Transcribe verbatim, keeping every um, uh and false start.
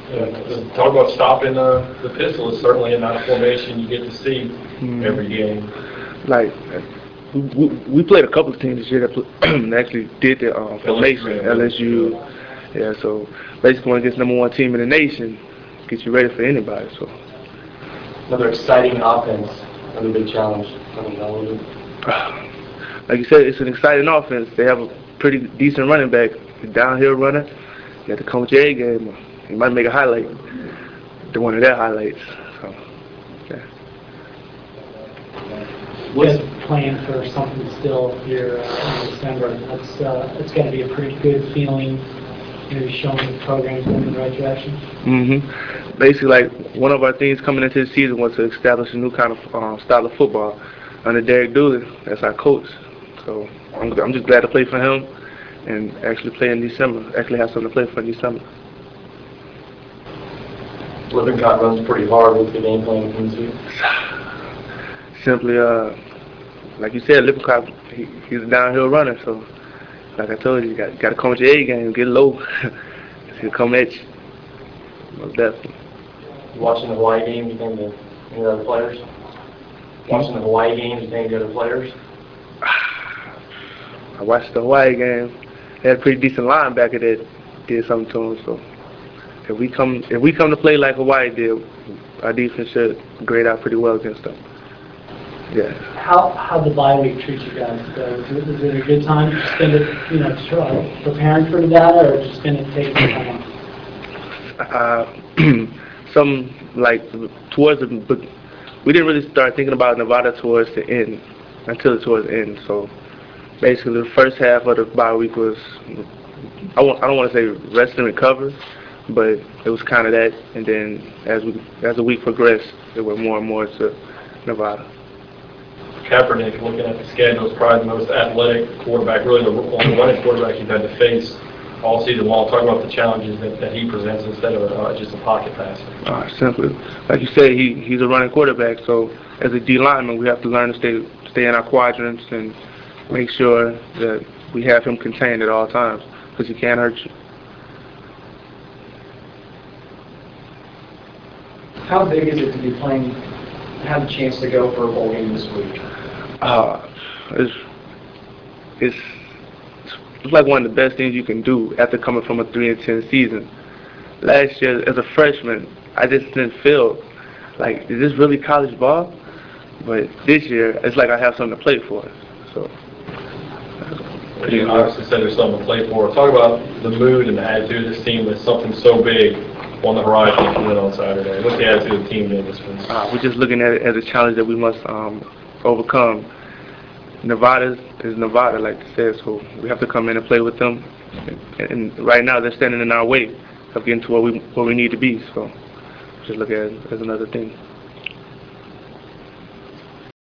Yeah, talk about stopping uh, the pistol is certainly not a formation you get to see mm. every game. Like, we, we played a couple of teams this year that actually did the uh, formation, L S U. Yeah, so basically when it gets number one team in the nation, gets you ready for anybody. So another exciting offense, another big challenge. Like you said, it's an exciting offense. They have a pretty decent running back, a downhill runner. You got the Coach A game. He might make a highlight. They're one of their highlights. So, yeah. What's plan for something still here uh, in December? That's uh, it's got to be a pretty good feeling. You know, showing the program's going in the right direction. Mm-hmm. Basically, like one of our things coming into the season was to establish a new kind of um, style of football under Derek Dooley. That's our coach. So I'm, I'm just glad to play for him and actually play in December. Actually have something to play for in December. Lippincott runs pretty hard with the game plan in the season. Simply, uh, like you said, Lippincott, he, he's a downhill runner. So, like I told you, you got, got to come with your A game, get low. He'll come at you. Most definitely. Watching the Hawaii game, you think the any other players? Watching the Hawaii game, you think the other players? I watched the Hawaii game. They had a pretty decent linebacker that did something to him. So if we come, if we come to play like Hawaii did, our defense should grade out pretty well against them. Yeah. How how the bye week treat you guys? Uh, is, it, is it a good time to spend it, you know, try, preparing for the data, or just spend it taking time? Uh, some like towards the, but we didn't really start thinking about Nevada towards the end until towards the end. So basically, the first half of the bye week was I, won't, I don't want to say rest and recover, but it was kind of that. And then as we as the week progressed, it went more and more to Nevada. Kaepernick, looking at the schedule, is probably the most athletic quarterback, really the only running quarterback you've had to face all season long. Talk about the challenges that, that he presents instead of uh, just a pocket passer. Uh, simply, like you said, he he's a running quarterback. So as a D lineman, we have to learn to stay stay in our quadrants and make sure that we have him contained at all times because he can't hurt you. How big is it to be playing, have a chance to go for a bowl game this week? Uh, it's, it's it's like one of the best things you can do after coming from a three and ten season. Last year, as a freshman, I just didn't feel like, is this really college ball? But this year, it's like I have something to play for. So. You obviously said there's something to play for. Talk about the mood and the attitude of this team with something so big on the horizon to win on Saturday. What's the attitude of the team in this one? Uh, we're just looking at it as a challenge that we must um, overcome. Nevada is Nevada, like they said, so we have to come in and play with them. And, and right now, they're standing in our way of getting to where we where we need to be. So just look at it as another thing.